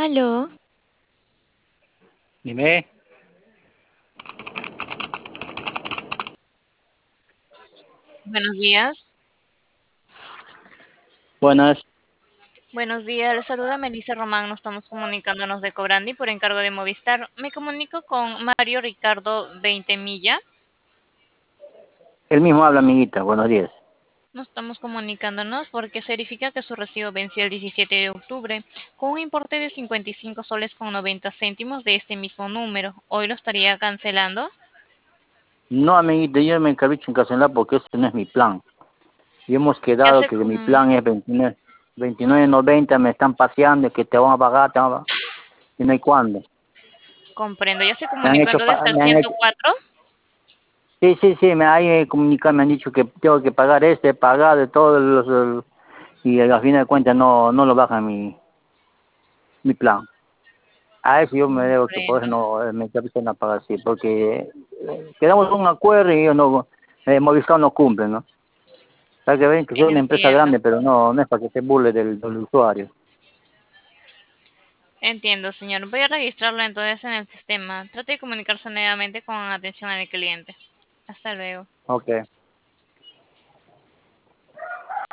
Aló, Dime. Buenos días. Buenas. Buenos días, les saluda Melissa Román. Nos estamos comunicándonos de Cobrandi por encargo de Movistar. Me comunico con Mario Ricardo Veintemilla. El mismo habla, amiguita. Buenos días. Nos estamos comunicándonos porque se verifica que su recibo venció el 17 de octubre con un importe de 55 soles con 90 céntimos de este mismo número. Hoy lo estaría cancelando. No, amiguita, yo me encarbicho en cancelar porque ese no es mi plan. Y hemos ¿Qué quedado hace que mi con... plan es 29.90, me están paseando, que te van a pagar, y no hay cuándo. Comprendo, ya se Me han comunicó hecho, entonces al me han hecho, 104. sí, sí, sí, ahí me comunican, me han dicho que tengo que pagar pagar de todos y al fin de cuentas no lo bajan mi plan. A eso yo me debo, que por eso Comprendo. no me empiezan a pagar así, porque quedamos un acuerdo y ellos no, Movistar no cumple, ¿no? Hay que ver que soy una empresa Entiendo. grande, pero no es para que se burle del usuario. Entiendo, señor. Voy a registrarlo entonces en el sistema. Trate de comunicarse nuevamente con atención al cliente. Hasta luego. Ok.